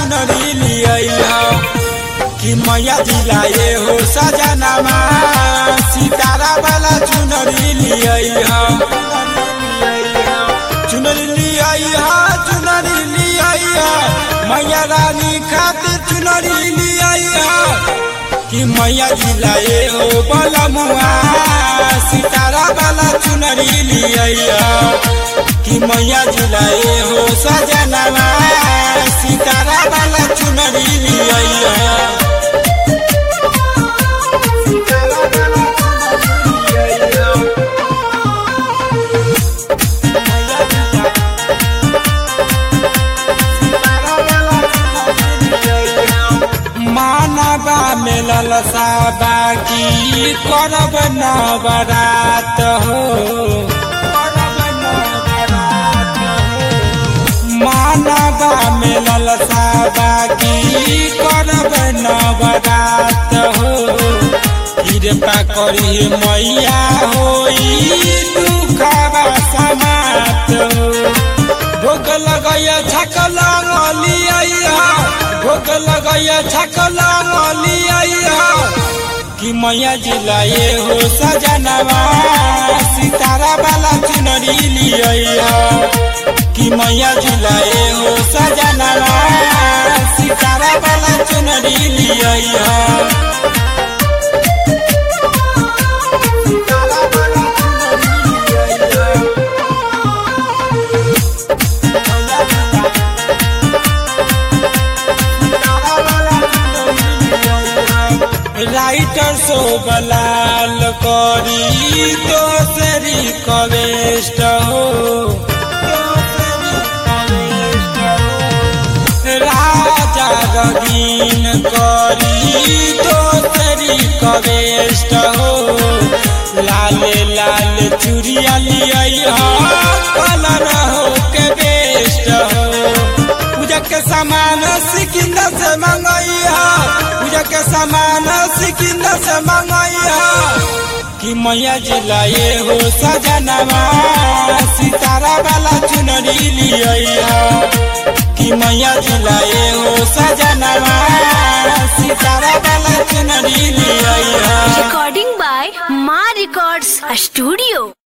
चुनरी लिया कि मैया जिलाए हो सजनमा सितारा वाला चुनरी लिया चुनरी लिया मैया रानी खातिर चुनरी लिया कि मैया जिलाए हो बलमुआ सितारा वाला चुनरी लिया कि मैया जिलाए हो सजनमा सितारा वाला चुनरी लिया में ललसा बाकी करब नवरात हो मानवा में ललसा बाकी करब नवरात हो कृपा करी मैया होई दुखवा समात हो भोग लगैया छकला लिया भोग लगैया छकला लिया कि मैया जिलाए हो सजनवा सितारा वाला चुनरी लिया कि मैया जिलाए हो सजनवा सितारा वाला चुनरी लिया राइटर शोभलाल करी दोसरी कवेस्ट हो राजा रगीन करी दोसरी कवेस्ट हो लाले लाल चूड़िया लिया कलर हो के बेस्ट हो पूजा के सामान सिकिंदा से मंगैया पूजा के सामान सिकिंदा से मंगैया कि मैया जिलाए हो सजनवा सितारा वाला चुनरी लिया कि मैया जिलाए हो सजनवा सितारा वाला चुनरी लिया recording by Maa records studio.